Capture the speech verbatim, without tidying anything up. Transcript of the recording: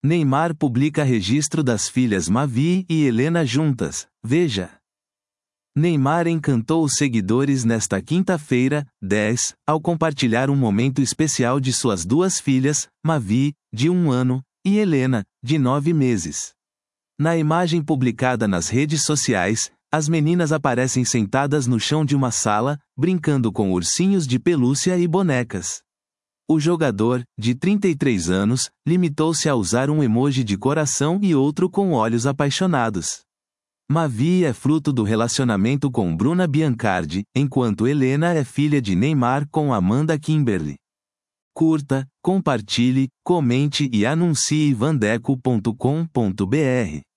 Neymar publica registro das filhas Mavi e Helena juntas, veja. Neymar encantou os seguidores nesta quinta-feira, dez, ao compartilhar um momento especial de suas duas filhas, Mavi, de um ano, e Helena, de nove meses. Na imagem publicada nas redes sociais, as meninas aparecem sentadas no chão de uma sala, brincando com ursinhos de pelúcia e bonecas. O jogador, de trinta e três anos, limitou-se a usar um emoji de coração e outro com olhos apaixonados. Mavi é fruto do relacionamento com Bruna Biancardi, enquanto Helena é filha de Neymar com Amanda Kimberly. Curta, compartilhe, comente e anuncie vandeco ponto com ponto br.